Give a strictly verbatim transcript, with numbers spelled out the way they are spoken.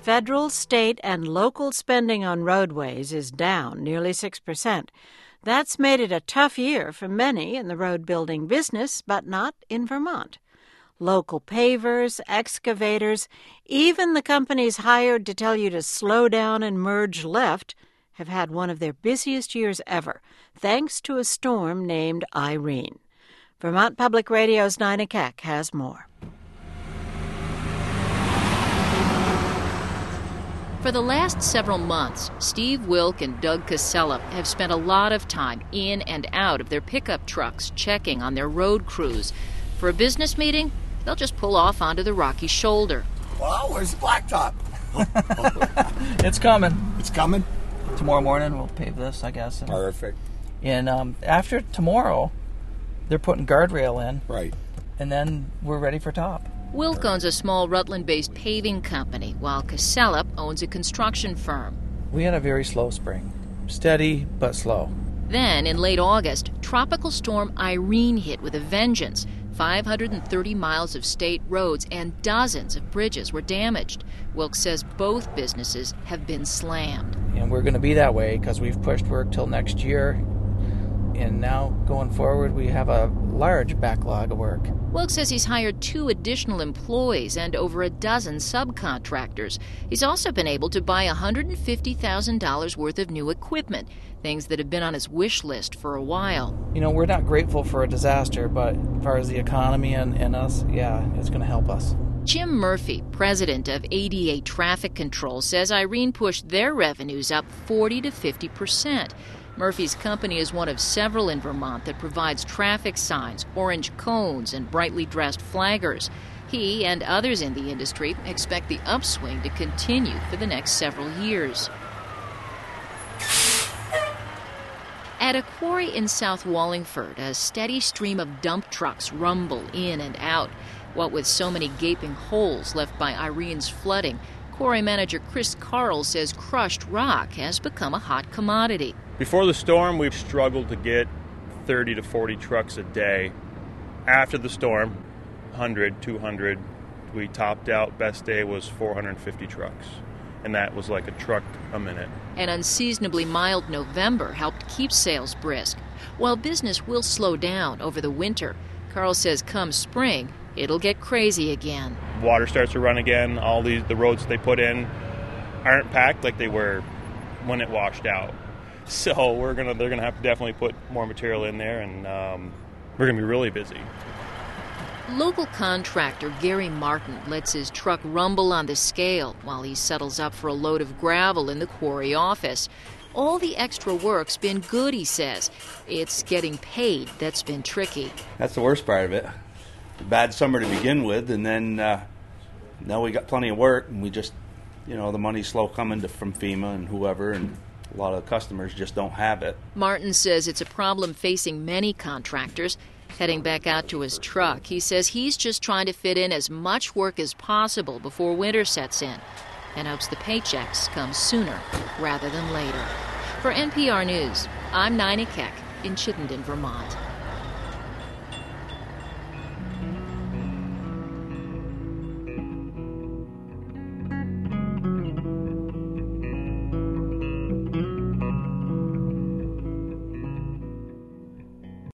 Federal, state, and local spending on roadways is down nearly six percent. That's made it a tough year for many in the road-building business, but not in Vermont. Local pavers, excavators, even the companies hired to tell you to slow down and merge left have had one of their busiest years ever, thanks to a storm named Irene. Vermont Public Radio's Nina Keck has more. For the last several months, Steve Wilk and Doug Casella have spent a lot of time in and out of their pickup trucks checking on their road crews. For a business meeting, they'll just pull off onto the rocky shoulder. Wow, where's the blacktop? It's coming. It's coming? Tomorrow morning we'll pave this, I guess. And, Perfect. And um, after tomorrow, they're putting guardrail in. Right. And then we're ready for top. Wilk owns a small Rutland-based paving company, while Casella owns a construction firm. We had a very slow spring. Steady, but slow. Then, in late August, Tropical Storm Irene hit with a vengeance. five hundred thirty miles of state roads and dozens of bridges were damaged. Wilk says both businesses have been slammed. And we're going to be that way because we've pushed work till next year. And now, going forward, we have a large backlog of work. Wilk says he's hired two additional employees and over a dozen subcontractors. He's also been able to buy one hundred fifty thousand dollars worth of new equipment, things that have been on his wish list for a while. You know, we're not grateful for a disaster, but as far as the economy and, and us, yeah, it's going to help us. Jim Murphy, president of A D A Traffic Control, says Irene pushed their revenues up forty to fifty percent. Murphy's company is one of several in Vermont that provides traffic signs, orange cones, and brightly dressed flaggers. He and others in the industry expect the upswing to continue for the next several years. At a quarry in South Wallingford, a steady stream of dump trucks rumble in and out. What with so many gaping holes left by Irene's flooding, quarry manager Chris Carl says crushed rock has become a hot commodity. Before the storm, we've struggled to get thirty to forty trucks a day. After the storm, one hundred, two hundred, we topped out. Best day was four hundred fifty trucks, and that was like a truck a minute. An unseasonably mild November helped keep sales brisk. While business will slow down over the winter, Carl says come spring, it'll get crazy again. Water starts to run again. All these the roads they put in aren't packed like they were when it washed out. So we're gonna they're gonna have to definitely put more material in there, and um, we're gonna be really busy. Local contractor Gary Martin lets his truck rumble on the scale while he settles up for a load of gravel in the quarry office. All the extra work's been good, he says. It's getting paid that's been tricky. That's the worst part of it. A bad summer to begin with, and then uh, now we got plenty of work, and we just, you know, the money's slow coming to, from FEMA and whoever, and a lot of the customers just don't have it. Martin says it's a problem facing many contractors. Heading back out to his truck, he says he's just trying to fit in as much work as possible before winter sets in and hopes the paychecks come sooner rather than later. For N P R News, I'm Nina Keck in Chittenden, Vermont.